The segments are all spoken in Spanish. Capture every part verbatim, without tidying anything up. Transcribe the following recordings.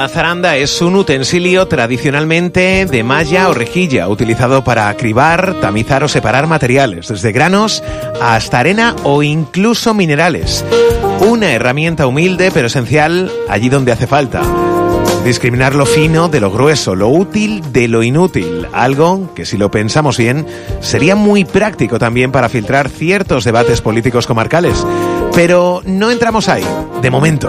La zaranda es un utensilio tradicionalmente de malla o rejilla, utilizado para cribar, tamizar o separar materiales, desde granos hasta arena o incluso minerales. Una herramienta humilde pero esencial allí donde hace falta. Discriminar lo fino de lo grueso, lo útil de lo inútil, algo que, si lo pensamos bien, sería muy práctico también para filtrar ciertos debates políticos comarcales. Pero no entramos ahí, de momento.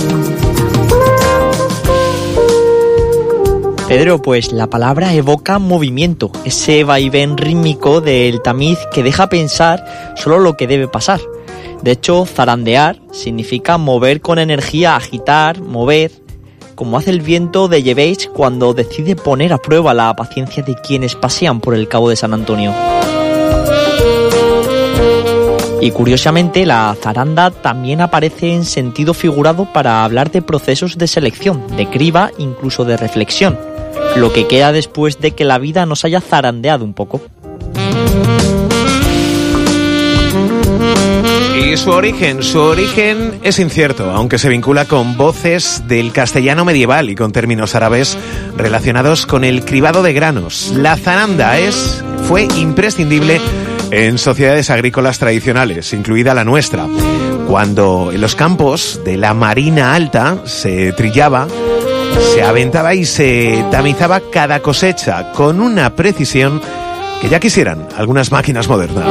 Pedro, pues la palabra evoca movimiento, ese vaivén rítmico del tamiz que deja pensar solo lo que debe pasar. De hecho, zarandear significa mover con energía, agitar, mover, como hace el viento de Llevéis cuando decide poner a prueba la paciencia de quienes pasean por el Cabo de San Antonio. Y curiosamente, la zaranda también aparece en sentido figurado para hablar de procesos de selección, de criba, incluso de reflexión, lo que queda después de que la vida nos haya zarandeado un poco. Y su origen, su origen es incierto, aunque se vincula con voces del castellano medieval y con términos árabes relacionados con el cribado de granos. La zaranda es, fue imprescindible en sociedades agrícolas tradicionales, incluida la nuestra, cuando en los campos de la Marina Alta se trillaba, se aventaba y se tamizaba cada cosecha con una precisión que ya quisieran algunas máquinas modernas.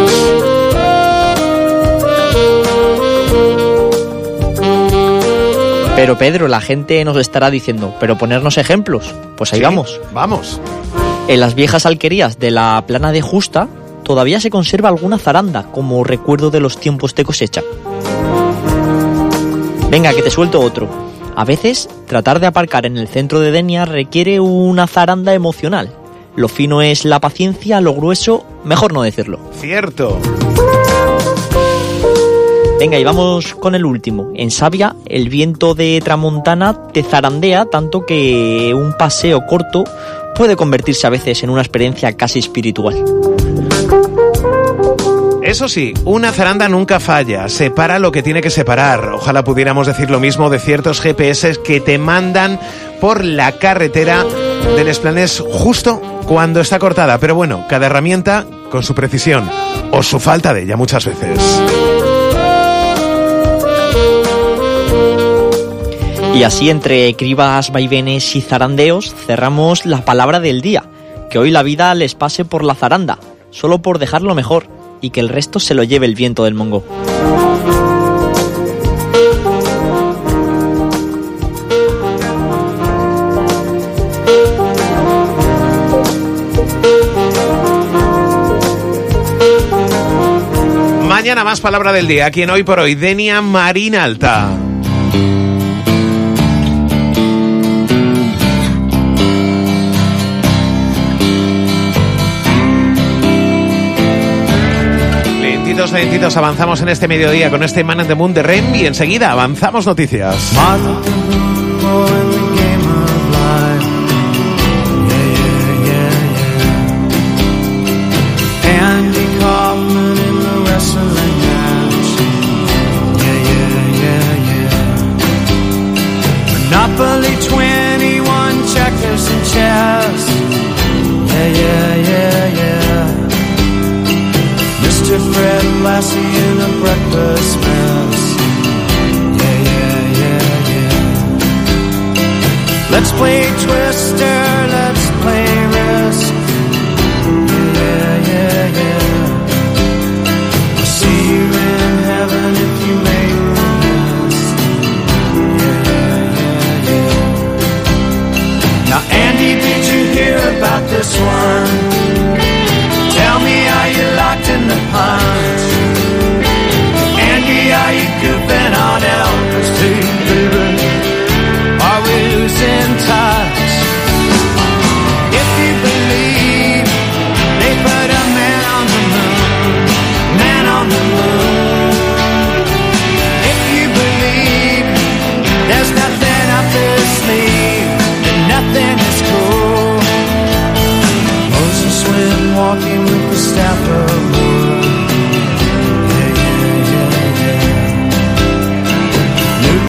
Pero Pedro, la gente nos estará diciendo, ¿pero ponernos ejemplos? Pues ahí sí, vamos. Vamos. En las viejas alquerías de la Plana de Justa todavía se conserva alguna zaranda como recuerdo de los tiempos de cosecha. Venga, que te suelto otro. A veces, tratar de aparcar en el centro de Denia requiere una zaranda emocional. Lo fino es la paciencia, lo grueso, mejor no decirlo. Cierto. Venga, y vamos con el último. En Sabia, el viento de tramontana te zarandea tanto que un paseo corto puede convertirse a veces en una experiencia casi espiritual. Eso sí, una zaranda nunca falla, separa lo que tiene que separar. Ojalá pudiéramos decir lo mismo de ciertos G P S que te mandan por la carretera del Esplanés justo cuando está cortada. Pero bueno, cada herramienta con su precisión, o su falta de ella muchas veces. Y así, entre cribas, vaivenes y zarandeos, cerramos la palabra del día. Que hoy la vida les pase por la zaranda, solo por dejarlo mejor, y que el resto se lo lleve el viento del mongo. Mañana más palabra del día, aquí en Hoy por Hoy, Denia Marina Alta. Lentitos, lentitos, avanzamos en este mediodía con este Man in the Moon de Rem y enseguida avanzamos noticias. Monopoly, twenty-one checkers and chess. Yeah, yeah, yeah, yeah. Mister Fred Lassie in a breakfast mess. Yeah, yeah, yeah, yeah. Let's play Twister.